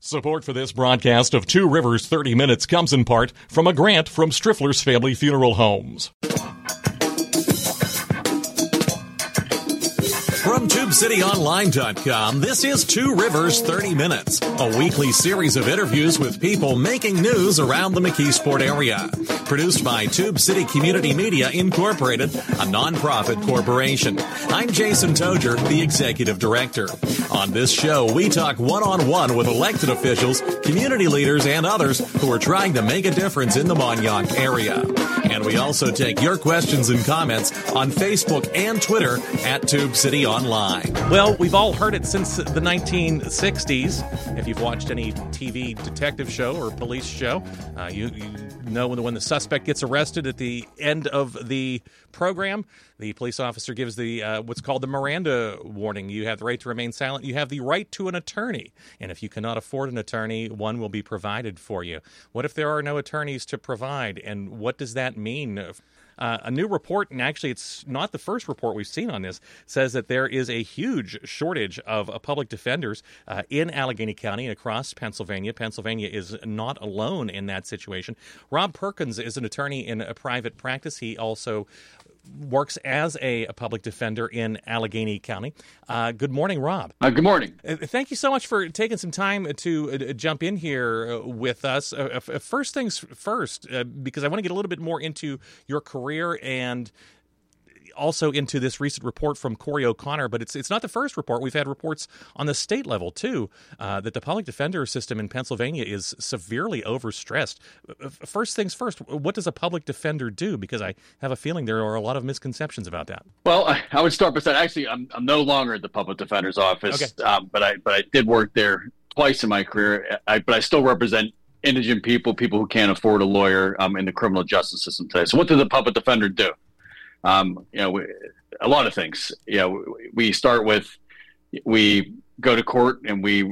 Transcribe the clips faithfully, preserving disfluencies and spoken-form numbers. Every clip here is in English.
Support for this broadcast of Two Rivers thirty Minutes comes in part from a grant from Striffler's Family Funeral Homes. From Tube City Online dot com, this is Two Rivers thirty Minutes, a weekly series of interviews with people making news around the McKeesport area. Produced by Tube City Community Media Incorporated, a nonprofit corporation. I'm Jason Toger, the Executive Director. On this show, we talk one-on-one with elected officials, community leaders, and others who are trying to make a difference in the Mon-Yough area. And we also take your questions and comments on Facebook and Twitter at Tube City Online. Well, we've all heard it since the nineteen sixties. If you've watched any T V detective show or police show, uh, you, you know when the, when the suspect gets arrested at the end of the program, the police officer gives the uh, what's called the Miranda warning. You have the right to remain silent. You have the right to an attorney. And if you cannot afford an attorney, one will be provided for you. What if there are no attorneys to provide? And what does that mean? Uh, a new report, and actually it's not the first report we've seen on this, says that there is a huge shortage of uh, public defenders uh, in Allegheny County and across Pennsylvania. Pennsylvania is not alone in that situation. Rob Perkins is an attorney in a private practice. He also works as a, a public defender in Allegheny County. Uh, good morning, Rob. Uh, good morning. Uh, thank you so much for taking some time to uh, jump in here uh, with us. Uh, uh, first things first, uh, because I want to get a little bit more into your career and also into this recent report from Corey O'Connor, but it's it's not the first report. We've had reports on the state level, too, uh, that the public defender system in Pennsylvania is severely overstressed. First things first, what does a public defender do? Because I have a feeling there are a lot of misconceptions about that. Well, I, I would start by saying, actually, I'm, I'm no longer at the public defender's office, okay. um, but I but I did work there twice in my career, I, but I still represent indigent people, people who can't afford a lawyer um, in the criminal justice system today. So what does a public defender do? Um, you know, we, a lot of things. You know, we start with, we go to court and we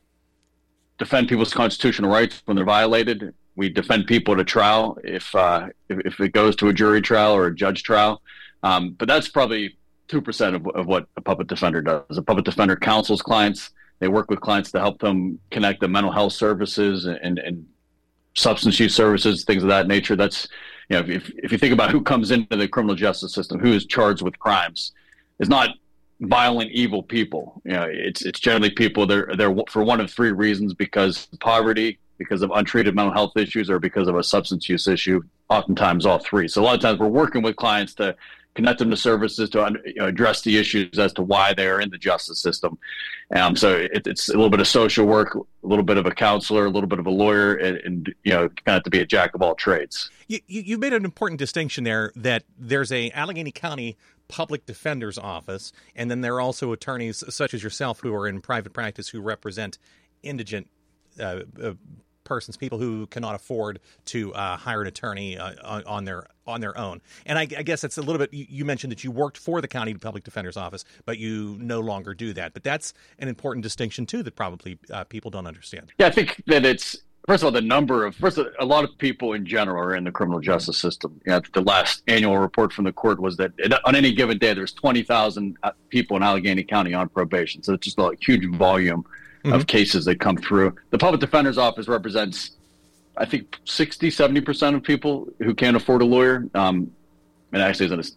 defend people's constitutional rights when they're violated. We defend people at a trial if uh, if, if it goes to a jury trial or a judge trial. Um, but that's probably two percent of, of what a public defender does. A public defender counsels clients. They work with clients to help them connect the mental health services and, and substance use services, things of that nature. That's, you know, if, if you think about who comes into the criminal justice system, who is charged with crimes, it's not violent, evil people. You know, it's it's generally people they're they're for one of three reasons: because of poverty, because of untreated mental health issues, or because of a substance use issue. Oftentimes, all three. So a lot of times, we're working with clients to connect them to services to you know, address the issues as to why they are in the justice system. Um, so it, it's a little bit of social work, a little bit of a counselor, a little bit of a lawyer, and, and you know, kind of to be a jack of all trades. You, you, you made an important distinction there that there's a Allegheny County public defender's office, and then there are also attorneys such as yourself who are in private practice who represent indigent uh, uh, persons, people who cannot afford to uh, hire an attorney uh, on, on their on their own. And I, I guess it's a little bit, you, you mentioned that you worked for the county public defender's office, but you no longer do that. But that's an important distinction, too, that probably uh, people don't understand. Yeah, I think that it's, first of all, the number of, first, a lot of people in general are in the criminal justice system. You know, the last annual report from the court was that on any given day, there's twenty thousand people in Allegheny County on probation. So it's just a huge volume mm-hmm. of cases that come through. The public defender's office represents, I think, sixty, seventy percent of people who can't afford a lawyer. Um, and actually, as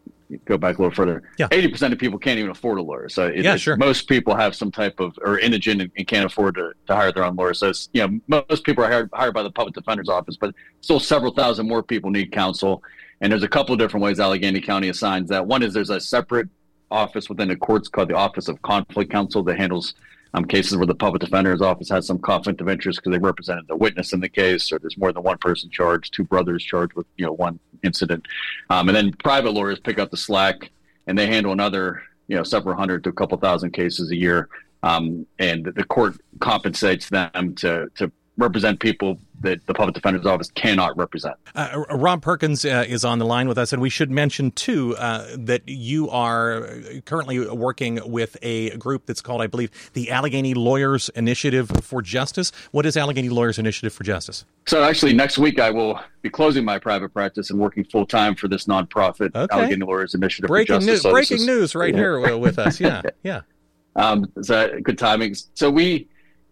go back a little further, yeah. eighty percent of people can't even afford a lawyer. So it, yeah, sure. most people have some type of, or indigent and, and can't afford to, to hire their own lawyer. So it's, you know, most people are hired, hired by the public defender's office, but still several thousand more people need counsel. And there's a couple of different ways Allegheny County assigns that. One is there's a separate office within the courts called the Office of Conflict Counsel that handles Um, cases where the public defender's office has some conflict of interest because they represented the witness in the case, or there's more than one person charged, two brothers charged with, you know, one incident. Um, and then private lawyers pick up the slack, and they handle another, you know, several hundred to a couple thousand cases a year. Um, and the court compensates them to, to represent people that the public defender's office cannot represent. Uh, Rob Perkins uh, is on the line with us, and we should mention, too, uh, that you are currently working with a group that's called, I believe, the Allegheny Lawyers Initiative for Justice. What is Allegheny Lawyers Initiative for Justice? So actually, next week I will be closing my private practice and working full-time for this nonprofit, okay. Allegheny Lawyers Initiative breaking for Justice. News, so breaking is, news right yeah. here with us, yeah, yeah. Um, so good timing. So we...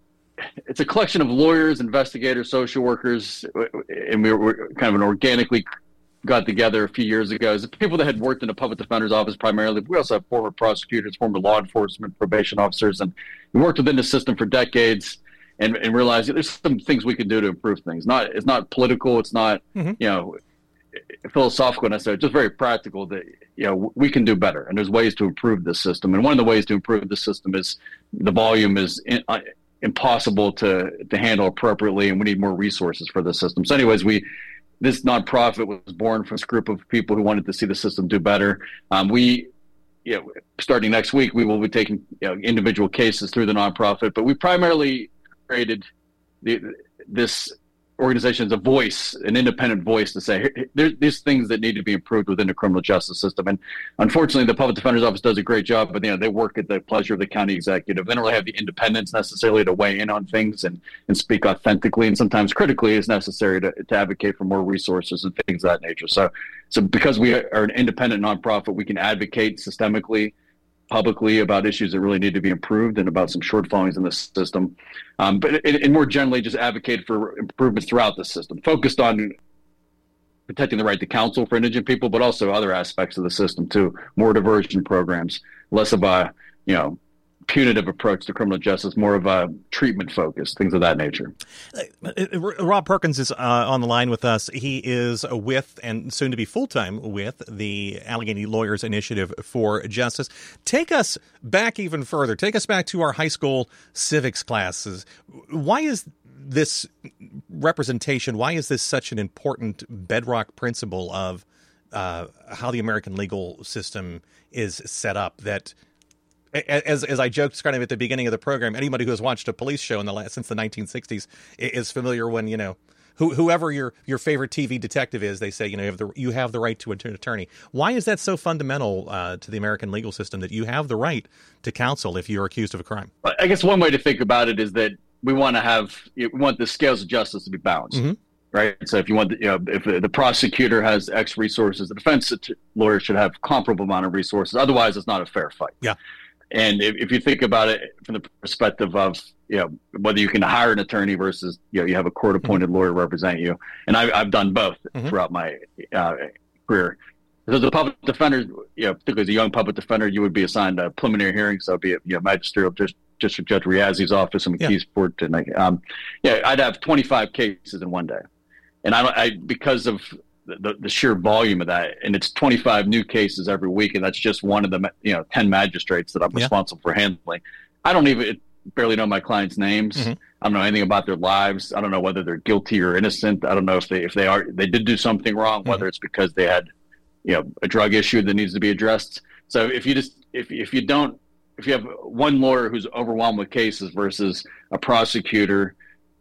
it's a collection of lawyers, investigators, social workers, and we were kind of an organically got together a few years ago. It's people that had worked in the public defender's office primarily. We also have former prosecutors, former law enforcement, probation officers, and we worked within the system for decades and, and realized there's some things we can do to improve things. Not It's not political. It's not, mm-hmm. you know, philosophical necessarily. It's just very practical that, you know, we can do better. And there's ways to improve this system. And one of the ways to improve the system is the volume is in, uh, impossible to, to handle appropriately, and we need more resources for the system. So anyways, we this nonprofit was born from this group of people who wanted to see the system do better. Um, we, you know, starting next week, we will be taking you know, individual cases through the nonprofit, but we primarily created the, this organization as a voice, an independent voice to say, there's these things that need to be improved within the criminal justice system. And unfortunately, the public defender's office does a great job, but you know, they work at the pleasure of the county executive. They don't really have the independence necessarily to weigh in on things and, and speak authentically, and sometimes critically is necessary to, to advocate for more resources and things of that nature. So, so because we are an independent nonprofit, we can advocate systemically, publicly about issues that really need to be improved and about some shortfalls in the system. Um, but and more generally, just advocate for improvements throughout the system, focused on protecting the right to counsel for indigent people, but also other aspects of the system too. More diversion programs, less of a, you know, punitive approach to criminal justice, more of a treatment focus, things of that nature. Uh, Rob Perkins is uh, on the line with us. He is with, and soon to be full-time with, the Allegheny Lawyers Initiative for Justice. Take us back even further. Take us back to our high school civics classes. Why is this representation, why is this such an important bedrock principle of uh, how the American legal system is set up, that As as I joked kind of at the beginning of the program, anybody who has watched a police show in the last, since the nineteen sixties is familiar when, you know, who, whoever your, your favorite T V detective is, they say, you know, you have the, you have the right to an attorney. Why is that so fundamental uh, to the American legal system, that you have the right to counsel if you're accused of a crime? I guess one way to think about it is that we want to have, we want the scales of justice to be balanced. Mm-hmm. Right. So if you want, you know, if the prosecutor has X resources, the defense lawyer should have comparable amount of resources. Otherwise, it's not a fair fight. Yeah. And if, if you think about it from the perspective of, you know, whether you can hire an attorney versus, you know, you have a court-appointed mm-hmm. lawyer represent you, and I, I've done both mm-hmm. throughout my uh, career. So the public defender, you know, particularly as a young public defender, you would be assigned a preliminary hearing, so it'd be a, you know, magisterial just, District Judge Riazzi's office in McKeesport, yeah. and I, um, yeah, I'd have twenty-five cases in one day, and I, I because of The, the sheer volume of that, and it's twenty-five new cases every week, and that's just one of the, you know, ten magistrates that I'm yeah. responsible for handling. I don't even barely know my clients' names. Mm-hmm. I don't know anything about their lives. I don't know whether they're guilty or innocent. I don't know if they if they are they did do something wrong, mm-hmm. whether it's because they had, you know, a drug issue that needs to be addressed. So if you just if if you don't if you have one lawyer who's overwhelmed with cases versus a prosecutor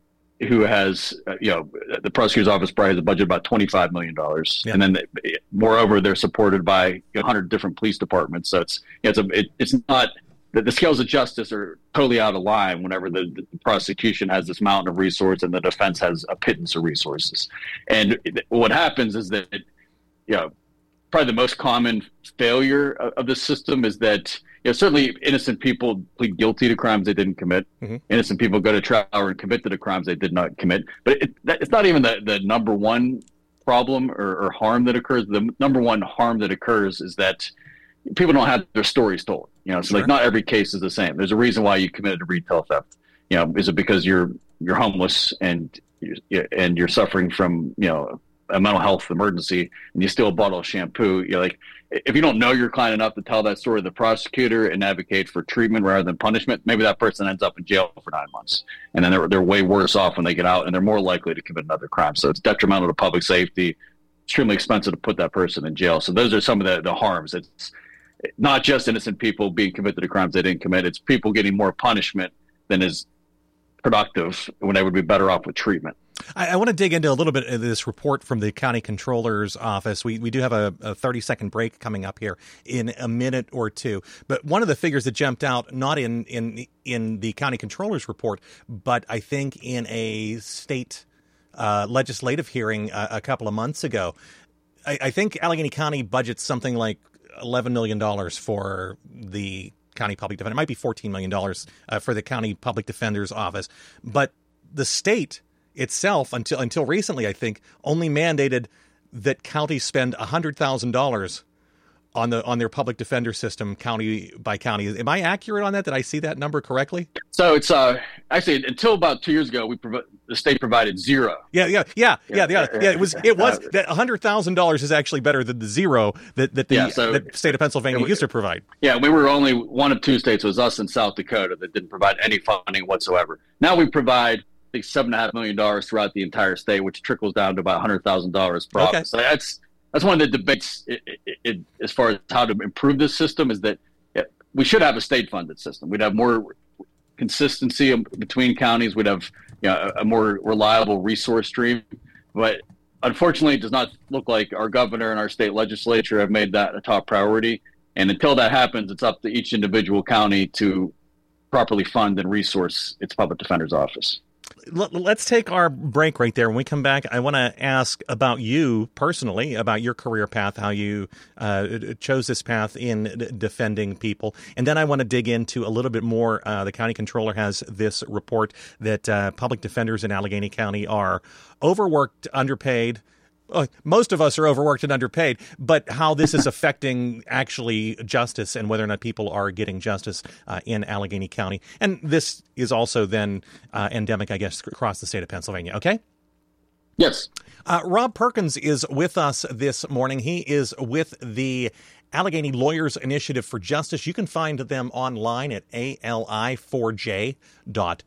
who has, uh, you know, the prosecutor's office probably has a budget of about twenty-five million dollars. Yeah. And then, they, moreover, they're supported by one hundred different police departments. So it's, you know, it's, a, it, it's not, the, the scales of justice are totally out of line whenever the, the prosecution has this mountain of resources and the defense has a pittance of resources. And it, what happens is that, it, you know, probably the most common failure of, of the system is that, you know, certainly innocent people plead guilty to crimes they didn't commit. Mm-hmm. Innocent people go to trial and commit to the crimes they did not commit. But it, that, it's not even the, the number one problem or, or harm that occurs. The number one harm that occurs is that people don't have their stories told. You know, so sure. like not every case is the same. There's a reason why you committed a retail theft. You know, is it because you're you're homeless and you're, and you're suffering from, you know, a mental health emergency and you steal a bottle of shampoo? You're like, if you don't know your client enough to tell that story to the prosecutor and advocate for treatment rather than punishment, maybe that person ends up in jail for nine months. And then they're, they're way worse off when they get out, and they're more likely to commit another crime. So it's detrimental to public safety, extremely expensive to put that person in jail. So those are some of the, the harms. It's not just innocent people being convicted of crimes they didn't commit. It's people getting more punishment than is productive when they would be better off with treatment. I, I want to dig into a little bit of this report from the county controller's office. We we do have a, a thirty second break coming up here in a minute or two. But one of the figures that jumped out, not in, in, in the county controller's report, but I think in a state uh, legislative hearing a, a couple of months ago, I, I think Allegheny County budgets something like eleven million dollars for the county public defender. It might be fourteen million dollars uh, for the county public defender's office. But the state itself, until until recently, I think, only mandated that counties spend one hundred thousand dollars on the on their public defender system, county by county. Am I accurate on that? Did I see that number correctly? So it's uh, actually until about two years ago, we prov- the state provided zero. Yeah, yeah, yeah, yeah, yeah. yeah it was it was that one hundred thousand dollars is actually better than the zero that that the yeah, so, that state of Pennsylvania we, used to provide. Yeah, we were only one of two states. It was us and South Dakota that didn't provide any funding whatsoever. Now we provide, I think, seven and a half million dollars throughout the entire state, which trickles down to about one hundred thousand dollars per okay. office. So that's that's one of the debates it, it, it, as far as how to improve this system is that yeah, we should have a state-funded system. We'd have more consistency between counties. We'd have you know, a, a more reliable resource stream. But unfortunately, it does not look like our governor and our state legislature have made that a top priority. And until that happens, it's up to each individual county to properly fund and resource its public defender's office. Let's take our break right there. When we come back, I want to ask about you personally, about your career path, how you uh, chose this path in d- defending people. And then I want to dig into a little bit more. Uh, the county controller has this report that uh, public defenders in Allegheny County are overworked, underpaid. Uh, most of us are overworked and underpaid, but how this is affecting actually justice and whether or not people are getting justice uh, in Allegheny County. And this is also then uh, endemic, I guess, across the state of Pennsylvania. Okay? Yes. Uh, Rob Perkins is with us this morning. He is with the Allegheny Lawyers Initiative for Justice. You can find them online at A L I four J dot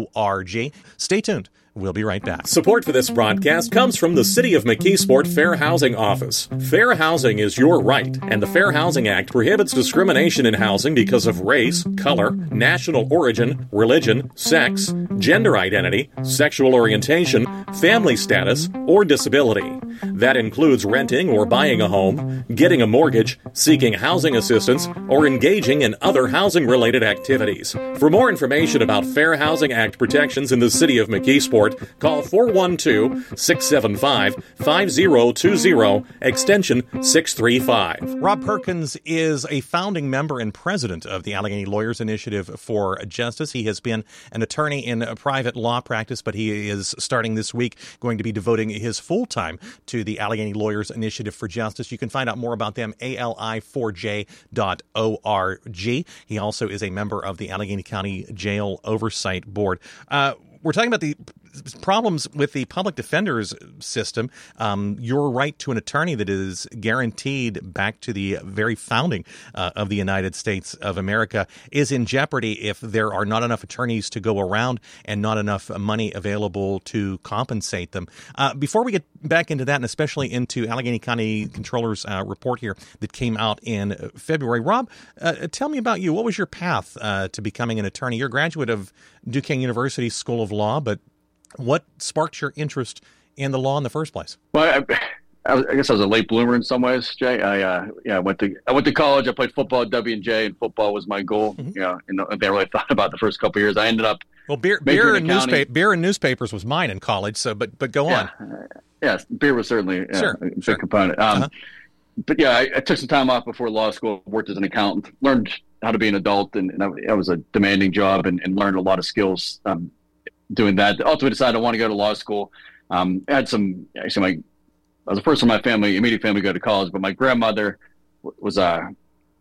org. Stay tuned. We'll be right back. Support for this broadcast comes from the City of McKeesport Fair Housing Office. Fair housing is your right, and the Fair Housing Act prohibits discrimination in housing because of race, color, national origin, religion, sex, gender identity, sexual orientation, family status, or disability. That includes renting or buying a home, getting a mortgage, seeking housing assistance, or engaging in other housing-related activities. For more information about Fair Housing Act protections in the City of McKeesport, call four one two, six seven five, five zero two zero, extension six three five. Rob Perkins is a founding member and president of the Allegheny Lawyers Initiative for Justice. He has been an attorney in a private law practice, but he is starting this week going to be devoting his full time to the Allegheny Lawyers Initiative for Justice. You can find out more about them, A L I four J dot org. He also is a member of the Allegheny County Jail Oversight Board. Uh, we're talking about the problems with the public defender's system. Um, your right to an attorney that is guaranteed back to the very founding uh, of the United States of America is in jeopardy if there are not enough attorneys to go around and not enough money available to compensate them. Uh, before we get back into that, and especially into Allegheny County Controller's uh, report here that came out in February, Rob, uh, tell me about you. What was your path uh, to becoming an attorney? You're a graduate of Duquesne University School of Law, but what sparked your interest in the law in the first place? Well, I, I guess I was a late bloomer in some ways, Jay. I uh, yeah, I went to I went to college. I played football at W and J, and football was my goal. Mm-hmm. You know, and I never really thought about the first couple of years. I ended up well, beer, beer and newspaper, beer and newspapers was mine in college. So, but but go yeah, on. Uh, yeah, beer was certainly uh, sure, a big sure. component. Um, uh-huh. But yeah, I, I took some time off before law school. Worked as an accountant, learned how to be an adult, and, and I, that was a demanding job, and, and learned a lot of skills. Um, doing that. Ultimately decided I want to go to law school. Um, I had some, actually my, I was the first in my family, immediate family to go to college, but my grandmother was a,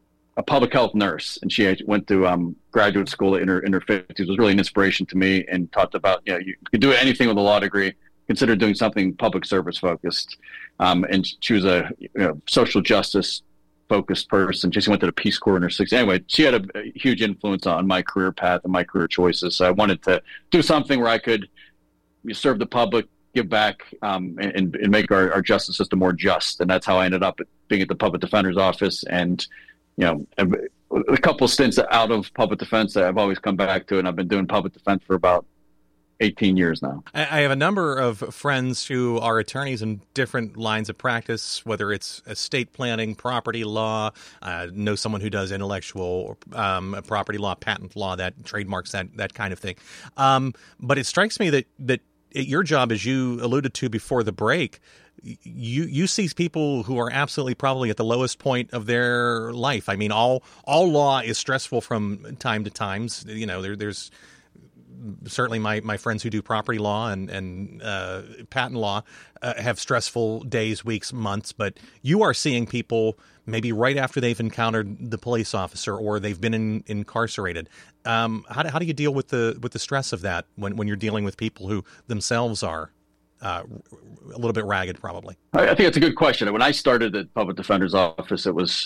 a public health nurse, and she went to um, graduate school in her, in her fifties. It was really an inspiration to me, and talked about, you know, you can do anything with a law degree, consider doing something public service focused. Um, and she was a you know, social justice focused person. She went to the Peace Corps in her sixties. Anyway, she had a, a huge influence on my career path and my career choices. So I wanted to do something where I could serve the public, give back, um, and, and make our, our justice system more just. And that's how I ended up at being at the public defender's office. And, you know, a, a couple of stints out of public defense that I've always come back to. And I've been doing public defense for about eighteen years now. I have a number of friends who are attorneys in different lines of practice, whether it's estate planning, property law, uh, know someone who does intellectual um, property law, patent law, that trademarks, that that kind of thing. Um, but it strikes me that that at your job, as you alluded to before the break, you you see people who are absolutely probably at the lowest point of their life. I mean, all all law is stressful from time to times. You know, there, there's certainly my, my friends who do property law and, and uh, patent law uh, have stressful days, weeks, months. But you are seeing people maybe right after they've encountered the police officer or they've been in, incarcerated. Um, how, do, how do you deal with the with the stress of that when, when you're dealing with people who themselves are uh, a little bit ragged, probably? I think that's a good question. When I started at Public Defender's Office, it was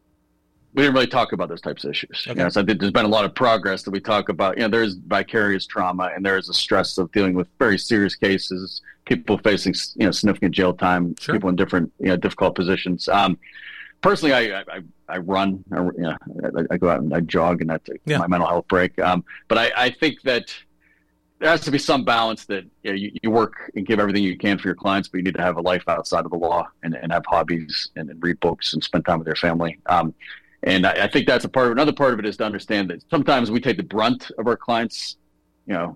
we didn't really talk about those types of issues. Okay. You know, so I think there's been a lot of progress that we talk about. You know, there's vicarious trauma and there is a stress of dealing with very serious cases, people facing, you know, significant jail time, Sure. people in different, you know, difficult positions. Um, personally, I, I, I run, I, you know, I, I go out and I jog and that's Yeah. my mental health break. Um, but I, I think that there has to be some balance that you, know, you, you work and give everything you can for your clients, but you need to have a life outside of the law and, and have hobbies and, and read books and spend time with your family. Um, And I, I think that's a part of another part of it is to understand that sometimes we take the brunt of our clients, you know,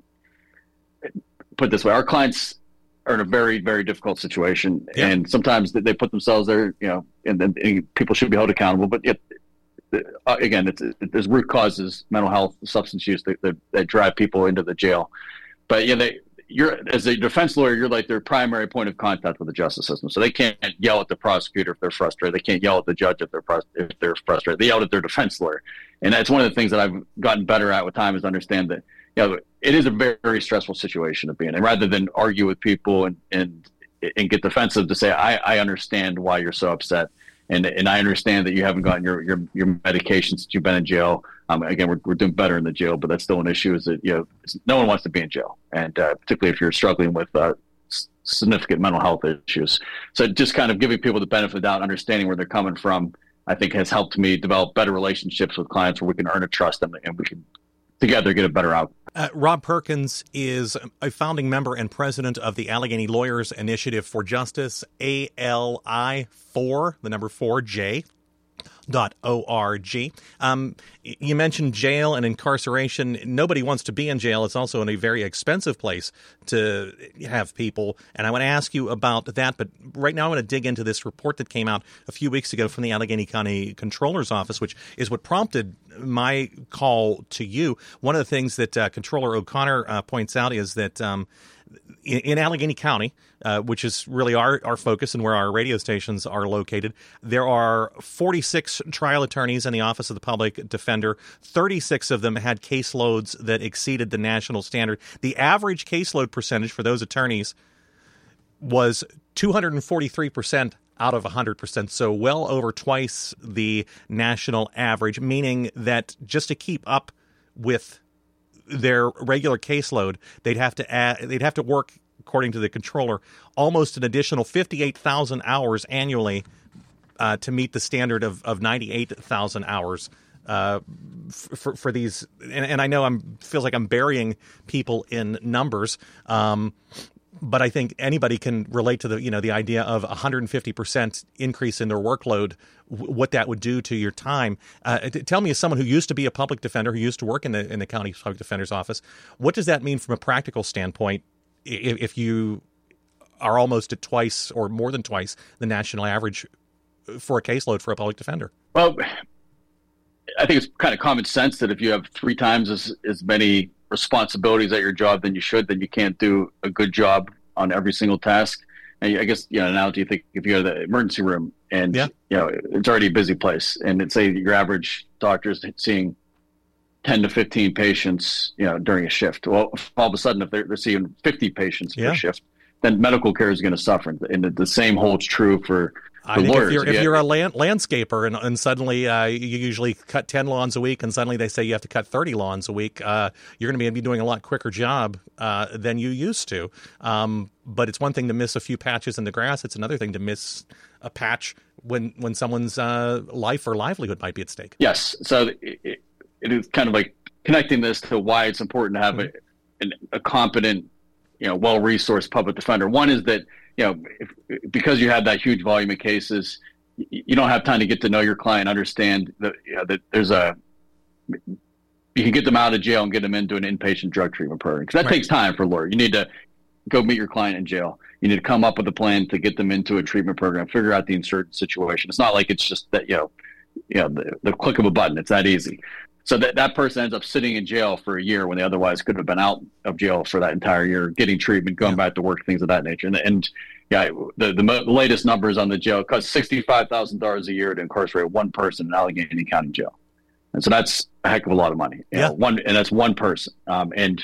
put it this way, our clients are in a very, very difficult situation. Yeah. And sometimes they put themselves there, you know, and then and people should be held accountable. But it, uh, again, it's, it, there's root causes, mental health, substance use that, that, that drive people into the jail. But, yeah, they, you're as a defense lawyer, you're like their primary point of contact with the justice system. So they can't yell at the prosecutor if they're frustrated. They can't yell at the judge if they're if they're frustrated. They yell at their defense lawyer, and that's one of the things that I've gotten better at with time is understand that you know it is a very, very stressful situation to be in. And rather than argue with people and and and get defensive, to say I, I understand why you're so upset, and and I understand that you haven't gotten your your, your medications since you've been in jail. Um, again, we're, we're doing better in the jail, but that's still an issue. Is that you know no one wants to be in jail, and uh, particularly if you're struggling with uh, s- significant mental health issues. So just kind of giving people the benefit of the doubt, understanding where they're coming from, I think has helped me develop better relationships with clients where we can earn a trust and, and we can together get a better outcome. Uh, Rob Perkins is a founding member and president of the Allegheny Lawyers Initiative for Justice, A L I four, the number four, J. Dot org. Um, you mentioned jail and incarceration. Nobody wants to be in jail. It's also in a very expensive place to have people. And I want to ask you about that. But right now I want to dig into this report that came out a few weeks ago from the Allegheny County Comptroller's Office, which is what prompted my call to you. One of the things that uh, Comptroller O'Connor uh, points out is that um, in, in Allegheny County, uh, which is really our, our focus and where our radio stations are located, there are forty-six trial attorneys in the Office of the Public Defender. thirty-six of them had caseloads that exceeded the national standard. The average caseload percentage for those attorneys was two hundred forty-three percent out of one hundred percent, so well over twice the national average, meaning that just to keep up with their regular caseload, they'd have to add, they'd have to work, according to the controller, almost an additional fifty-eight thousand hours annually uh, to meet the standard of, of ninety-eight thousand hours uh, for for these. And, and I know I'm feels like I'm burying people in numbers, um, but I think anybody can relate to the you know the idea of a one hundred fifty percent increase in their workload, w- what that would do to your time. Uh, t- tell me, as someone who used to be a public defender, who used to work in the in the county public defender's office, what does that mean from a practical standpoint if, if you are almost at twice or more than twice the national average for a caseload for a public defender? Well, I think it's kind of common sense that if you have three times as, as many responsibilities at your job than you should, then you can't do a good job on every single task. And I guess, you know, now do you think if you go to the emergency room and, yeah. you know, it's already a busy place, and it's say your average doctor is seeing ten to fifteen patients, you know, during a shift. Well, all of a sudden, if they're, they're seeing fifty patients yeah. per shift, then medical care is going to suffer. And the, the same holds true for I think lawyers. if you're, if you're a land, landscaper and, and suddenly uh, you usually cut ten lawns a week and suddenly they say you have to cut thirty lawns a week, uh, you're going to be doing a lot quicker job uh, than you used to. Um, but it's one thing to miss a few patches in the grass. It's another thing to miss a patch when, when someone's uh, life or livelihood might be at stake. Yes. So it, it is kind of like connecting this to why it's important to have mm-hmm. a, a competent, you know, well-resourced public defender. One is that, you know, if, because you have that huge volume of cases, you don't have time to get to know your client, understand that, you know, that there's a, you can get them out of jail and get them into an inpatient drug treatment program. Because that right. takes time for a lawyer. You need to go meet your client in jail. You need to come up with a plan to get them into a treatment program, figure out the insurance situation. It's not like it's just that, you know, you know, the, the click of a button. It's that easy. So that, that person ends up sitting in jail for a year when they otherwise could have been out of jail for that entire year, getting treatment, going yeah. back to work, things of that nature. And, and yeah, the, the latest numbers on the jail cost sixty-five thousand dollars a year to incarcerate one person in Allegheny County Jail. And so that's a heck of a lot of money. You yeah. know, one, and that's one person. Um, and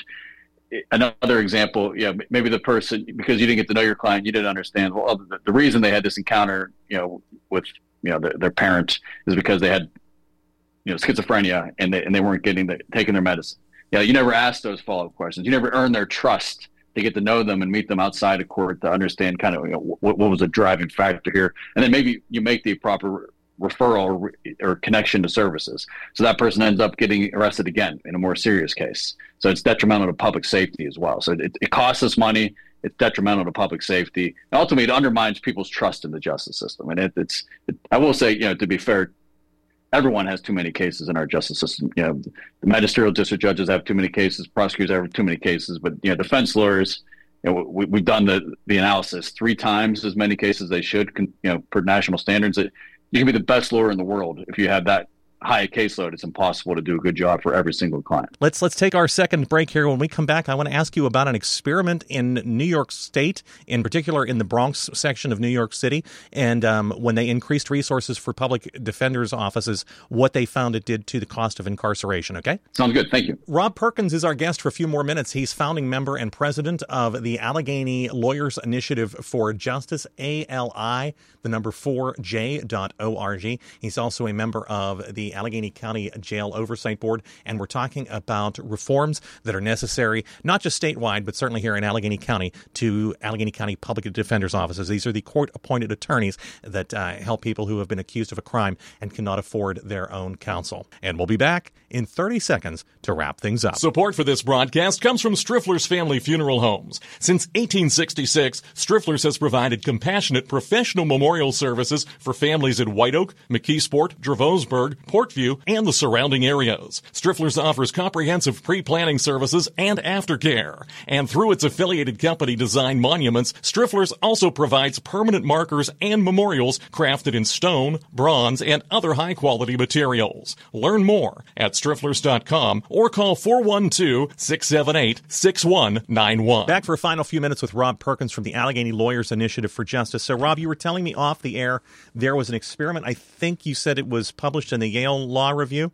another example, yeah, maybe the person, because you didn't get to know your client, you didn't understand, well, the, the reason they had this encounter, you know, with, you know, their, their parent is because they had, you know, schizophrenia and they, and they weren't getting the, taking their medicine. Yeah. You never asked those follow-up questions. You never earned their trust to get to know them and meet them outside of court to understand kind of, you know, what, what was the driving factor here. And then maybe you make the proper referral or, or connection to services. So that person ends up getting arrested again in a more serious case. So it's detrimental to public safety as well. So it, it costs us money. It's detrimental to public safety. And ultimately, it undermines people's trust in the justice system. And it, it's, it, I will say, you know, to be fair, everyone has too many cases in our justice system. You know, the magisterial district judges have too many cases, prosecutors have too many cases, but, you know, defense lawyers, you know, we, we've done the, the analysis three times as many cases they should, you know, per national standards. It, you can be the best lawyer in the world. If you have that high caseload, it's impossible to do a good job for every single client. Let's let's take our second break here. When we come back, I want to ask you about an experiment in New York State, in particular in the Bronx section of New York City, and um, when they increased resources for public defenders' offices, what they found it did to the cost of incarceration. Okay? Sounds good. Thank you. Rob Perkins is our guest for a few more minutes. He's founding member and president of the Allegheny Lawyers Initiative for Justice, A L I, the number four J dot org. He's also a member of the Allegheny County Jail Oversight Board, and we're talking about reforms that are necessary, not just statewide, but certainly here in Allegheny County, to Allegheny County Public Defender's offices. These are the court-appointed attorneys that uh, help people who have been accused of a crime and cannot afford their own counsel. And we'll be back in thirty seconds to wrap things up. Support for this broadcast comes from Striffler's Family Funeral Homes. Since eighteen sixty-six, Striffler's has provided compassionate professional memorial services for families in White Oak, McKeesport, Dravosburg, Portview, and the surrounding areas. Striffler's offers comprehensive pre-planning services and aftercare. And through its affiliated company Design Monuments, Striffler's also provides permanent markers and memorials crafted in stone, bronze, and other high-quality materials. Learn more at strifflers dot com or call four one two, six seven eight, six one nine one. Back for a final few minutes with Rob Perkins from the Allegheny Lawyers Initiative for Justice. So, Rob, you were telling me off the air there was an experiment. I think you said it was published in the Yale Law Review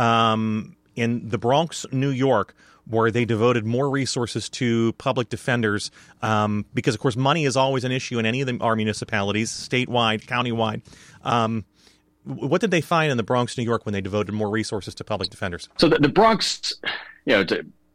um, in the Bronx, New York, where they devoted more resources to public defenders um, because, of course, money is always an issue in any of the, our municipalities, statewide, countywide. Um, what did they find in the Bronx, New York, when they devoted more resources to public defenders? So the, the Bronx, you know, it's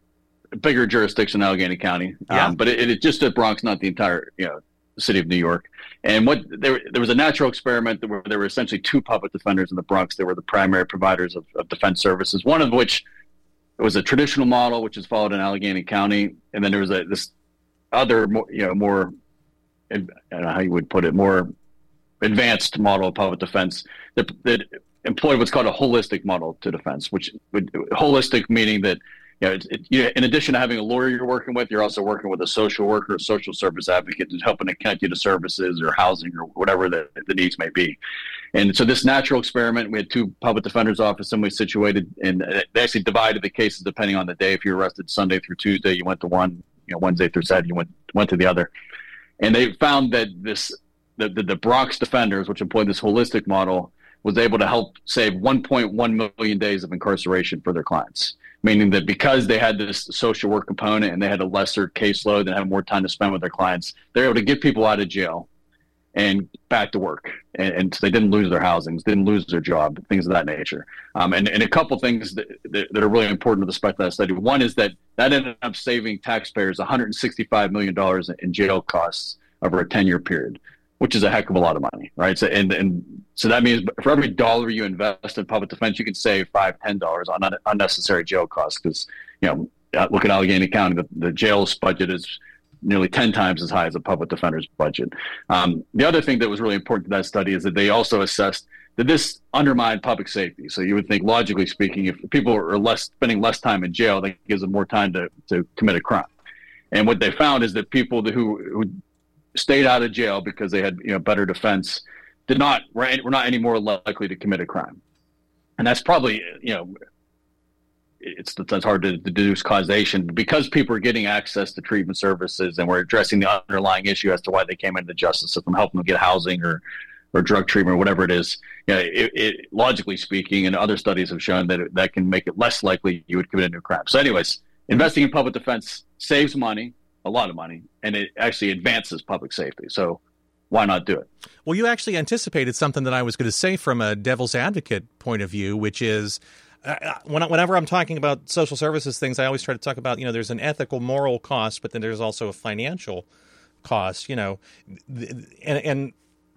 a bigger jurisdiction than Allegheny County, yeah. um, but it, it's just the Bronx, not the entire, you know, city of New York. And what there, there was a natural experiment where there were essentially two public defenders in the Bronx. They were the primary providers of, of defense services, one of which was a traditional model, which is followed in Allegheny County. And then there was a, this other, more, you know, more, I don't know how you would put it, more advanced model of public defense that, that employed what's called a holistic model to defense, which would holistic meaning that, you know, it, it, you know, in addition to having a lawyer you're working with, you're also working with a social worker, a social service advocate who's helping to connect you to services or housing or whatever the, the needs may be. And so this natural experiment, we had two public defender's offices we situated, and they actually divided the cases depending on the day. If you were arrested Sunday through Tuesday, you went to one, you know, Wednesday through Saturday, you went, went to the other. And they found that this, the, the, the Bronx defenders, which employed this holistic model, was able to help save one point one million days of incarceration for their clients. Meaning that because they had this social work component and they had a lesser caseload and had more time to spend with their clients, they're able to get people out of jail and back to work. And, and so they didn't lose their housings, didn't lose their job, things of that nature. Um, and, and a couple things that, that, that are really important with respect to that study. One is that that ended up saving taxpayers one hundred sixty-five million dollars in jail costs over a ten-year period, which is a heck of a lot of money, right? So, and, and so that means for every dollar you invest in public defense, you can save five, ten dollars on un- unnecessary jail costs. Because, you know, look at Allegheny County, the, the jail's budget is nearly ten times as high as a public defender's budget. Um, the other thing that was really important to that study is that they also assessed that this undermined public safety. So you would think, logically speaking, if people are less spending less time in jail, that gives them more time to, to commit a crime. And what they found is that people who, who stayed out of jail because they had, you know, better defense did not, were not any more likely to commit a crime. And that's probably, you know, it's, it's hard to deduce causation because people are getting access to treatment services and we're addressing the underlying issue as to why they came into the justice system, helping them get housing or, or drug treatment or whatever it is. You know, it, it, logically speaking, and other studies have shown that it, that can make it less likely you would commit a new crime. So anyways, investing in public defense saves money, a lot of money, and it actually advances public safety. So why not do it? Well, you actually anticipated something that I was going to say from a devil's advocate point of view, which is uh, when, whenever I'm talking about social services things, I always try to talk about, you know, there's an ethical, moral cost, but then there's also a financial cost, you know, and, and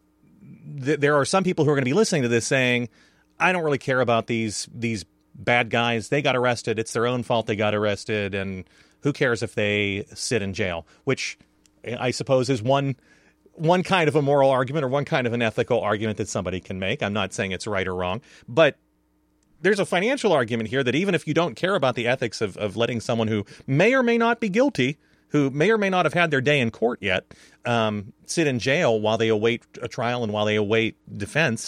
th- there are some people who are going to be listening to this saying, I don't really care about these these bad guys. They got arrested. It's their own fault they got arrested. And who cares if they sit in jail, which I suppose is one one kind of a moral argument or one kind of an ethical argument that somebody can make. I'm not saying it's right or wrong, but there's a financial argument here that even if you don't care about the ethics of, of letting someone who may or may not be guilty, who may or may not have had their day in court yet, um, sit in jail while they await a trial and while they await defense,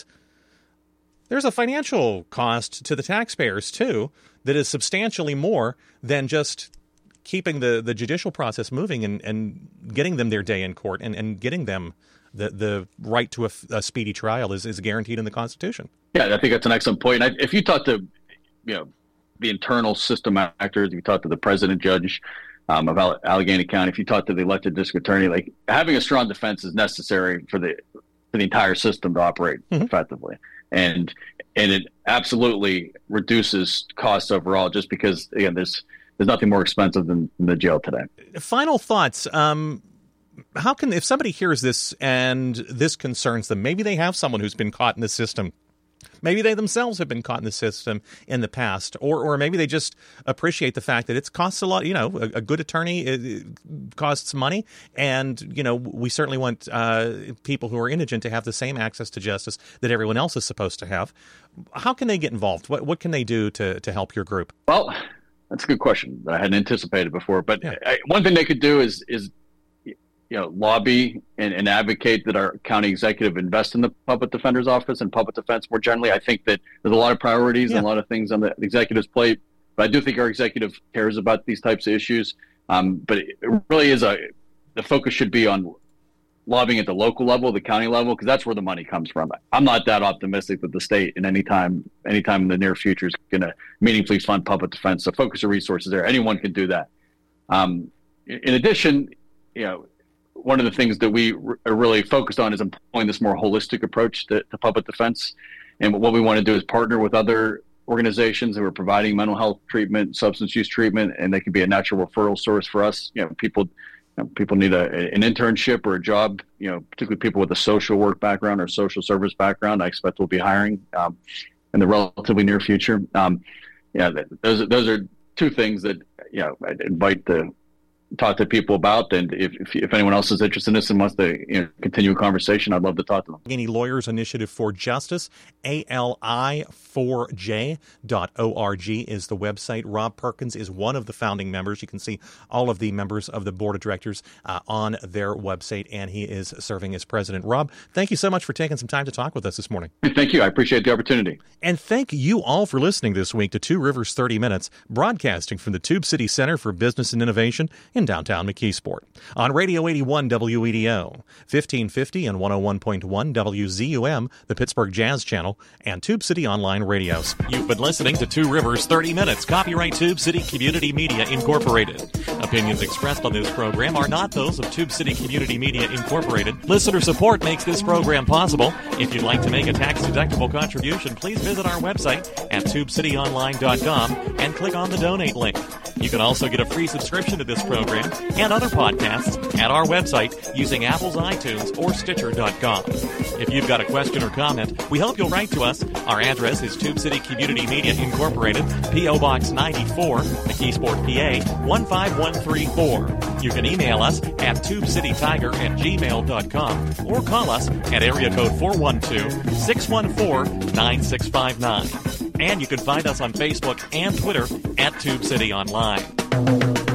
there's a financial cost to the taxpayers, too, that is substantially more than just keeping the, the judicial process moving and, and getting them their day in court and, and getting them the, the right to a, a speedy trial is, is guaranteed in the Constitution. Yeah, I think that's an excellent point. I, if you talk to, you know, the internal system actors, if you talk to the president judge um, of Allegheny County, if you talk to the elected district attorney, like having a strong defense is necessary for the for the entire system to operate mm-hmm. effectively. And and it absolutely reduces costs overall just because, again, there's there's nothing more expensive than, than the jail today. Final thoughts. Um, how can, if somebody hears this and this concerns them, maybe they have someone who's been caught in the system. Maybe they themselves have been caught in the system in the past, or or maybe they just appreciate the fact that it costs a lot. You know, a, a good attorney it, it costs money, and you know we certainly want uh, people who are indigent to have the same access to justice that everyone else is supposed to have. How can they get involved? What what can they do to to help your group? Well, that's a good question that I hadn't anticipated before. But yeah. I, one thing they could do is is you know, lobby and, and advocate that our county executive invest in the public defender's office and public defense more generally. I think that there's a lot of priorities yeah. and a lot of things on the executive's plate, but I do think our executive cares about these types of issues. Um, but it really is a, the focus should be on lobbying at the local level, the county level, because that's where the money comes from. I'm not that optimistic that the state in any time, anytime in the near future is going to meaningfully fund public defense. So focus your resources there. Anyone can do that. Um, in addition, you know, one of the things that we are really focused on is employing this more holistic approach to, to public defense. And what we want to do is partner with other organizations who are providing mental health treatment, substance use treatment, and they can be a natural referral source for us. You know, people, you know, people need a, an internship or a job, you know, particularly people with a social work background or social service background. I expect we'll be hiring um, in the relatively near future. Um, yeah, those, those are two things that, you know, I'd invite the talk to people about, and if, if if anyone else is interested in this and wants to you know, continue a conversation, I'd love to talk to them. Allegheny Lawyers Initiative for Justice, A L I four J dot org is the website. Rob Perkins is one of the founding members. You can see all of the members of the board of directors uh, on their website, and he is serving as president. Rob, thank you so much for taking some time to talk with us this morning. Thank you. I appreciate the opportunity. And thank you all for listening this week to Two Rivers thirty Minutes, broadcasting from the Tube City Center for Business and Innovation in downtown McKeesport. On Radio eighty-one W E D O, fifteen fifty and one oh one point one W Z U M, the Pittsburgh Jazz Channel, and Tube City Online Radios. You've been listening to Two Rivers thirty Minutes, copyright Tube City Community Media Incorporated. Opinions expressed on this program are not those of Tube City Community Media Incorporated. Listener support makes this program possible. If you'd like to make a tax-deductible contribution, please visit our website at tube city online dot com and click on the donate link. You can also get a free subscription to this program and other podcasts at our website using Apple's iTunes or Stitcher dot com. If you've got a question or comment, we hope you'll write to us. Our address is Tube City Community Media Incorporated, P O Box ninety-four, McKeesport, P A one five one three four. You can email us at tube city tiger at gmail dot com or call us at area code four one two, six one four, nine six five nine. And you can find us on Facebook and Twitter at Tube City Online.